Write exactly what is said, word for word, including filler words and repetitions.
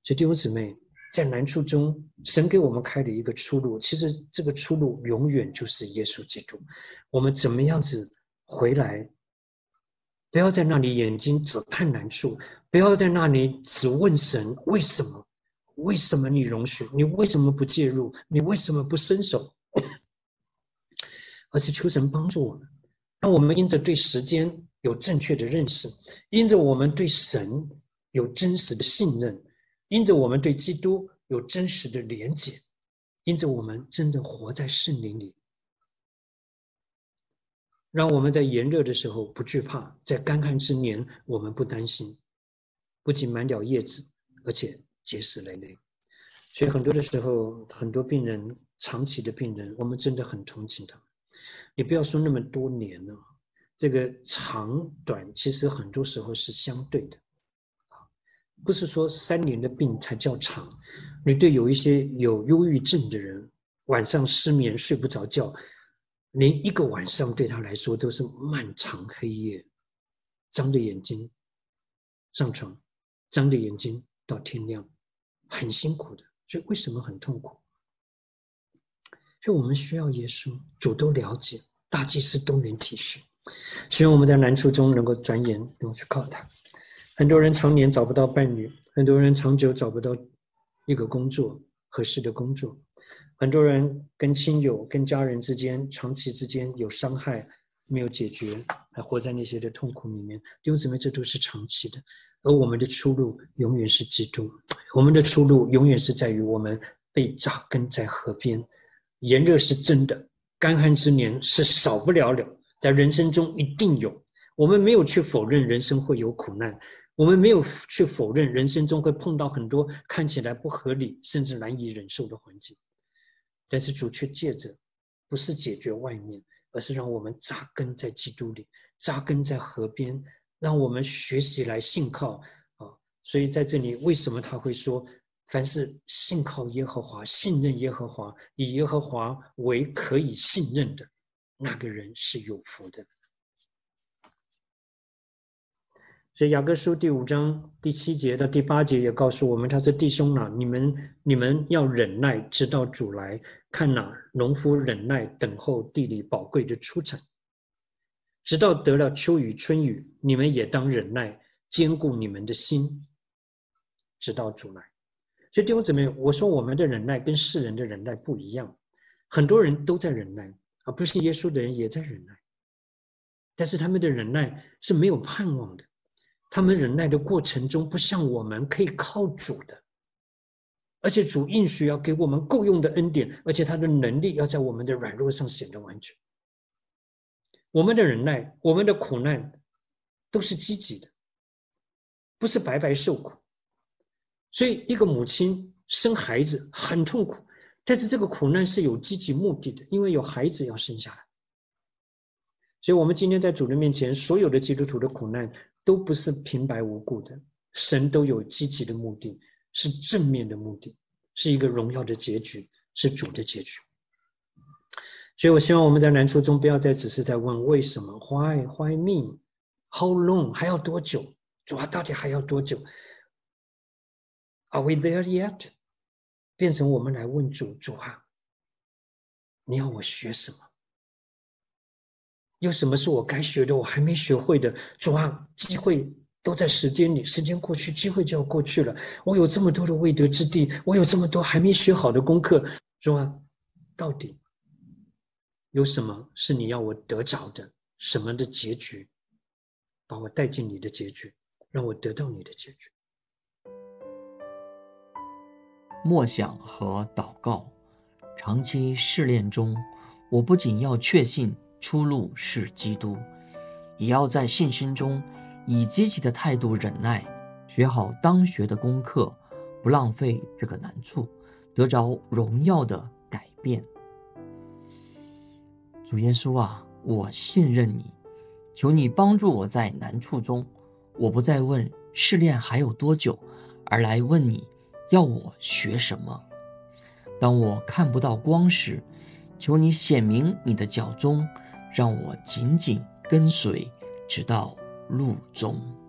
所以弟兄姊妹，在难处中，神给我们开了一个出路，其实这个出路永远就是耶稣基督。我们怎么样子回来，不要在那里眼睛只看难处，不要在那里只问神为什么，为什么你容许，你为什么不介入，你为什么不伸手，而是求神帮助我们，让我们因着对时间有正确的认识，因着我们对神有真实的信任，因着我们对基督有真实的连结，因着我们真的活在圣灵里，让我们在炎热的时候不惧怕，在干旱之年我们不担心，不仅满了叶子，而且结实累累。所以很多的时候，很多病人，长期的病人，我们真的很同情他们。你不要说那么多年了，这个长短其实很多时候是相对的，不是说三年的病才叫长。你对有一些有忧郁症的人，晚上失眠睡不着觉，连一个晚上对他来说都是漫长黑夜，张着眼睛上床，张着眼睛到天亮，很辛苦的。所以为什么很痛苦？所以我们需要耶稣，主都了解，大祭司都能体恤。希望我们在难处中能够转眼能够去靠他。很多人常年找不到伴侣，很多人长久找不到一个工作，合适的工作，很多人跟亲友跟家人之间长期之间有伤害没有解决，还活在那些的痛苦里面。弟兄姊妹，这都是长期的，而我们的出路永远是基督，我们的出路永远是在于我们被扎根在河边。炎热是真的，干旱之年是少不了了，在人生中一定有。我们没有去否认人生会有苦难，我们没有去否认人生中会碰到很多看起来不合理甚至难以忍受的环境，但是主却借着不是解决外面，而是让我们扎根在基督里，扎根在河边，让我们学习来信靠啊。所以在这里为什么他会说凡是信靠耶和华，信任耶和华，以耶和华为可以信任的，那个人是有福的。所以雅各书第五章第七节到第八节也告诉我们，他说弟兄啊，你们你们要忍耐，直到主来。看哪，农夫忍耐等候地里宝贵的出产，直到得了秋雨春雨，你们也当忍耐，坚固你们的心，直到主来。所以弟兄姊妹，我说我们的忍耐跟世人的忍耐不一样，很多人都在忍耐，而不信耶稣的人也在忍耐，但是他们的忍耐是没有盼望的，他们忍耐的过程中不像我们可以靠主的，而且主应许要给我们够用的恩典，而且他的能力要在我们的软弱上显得完全。我们的忍耐，我们的苦难都是积极的，不是白白受苦。所以一个母亲生孩子很痛苦，但是这个苦难是有积极目的的，因为有孩子要生下来。所以我们今天在主的面前，所有的基督徒的苦难都不是平白无故的，神都有积极的目的，是正面的目的，是一个荣耀的结局，是主的结局。所以我希望我们在难处中不要再只是在问为什么 why why me how long 还要多久，主啊到底还要多久， Are we there yet？ 变成我们来问主，主啊你要我学什么，有什么是我该学的我还没学会的，主啊机会都在时间里，时间过去机会就要过去了，我有这么多的未得之地，我有这么多还没学好的功课，主啊到底有什么是你要我得着的，什么的结局，把我带进你的结局，让我得到你的结局。 默想和祷告。长期试炼中，我不仅要确信出路是基督，也要在信心中以积极的态度忍耐，学好当学的功课，不浪费这个难处，得着荣耀的改变。主耶稣啊，我信任你，求你帮助我在难处中，我不再问试炼还有多久，而来问你要我学什么。当我看不到光时，求你显明你的脚踪，让我紧紧跟随，直到路中。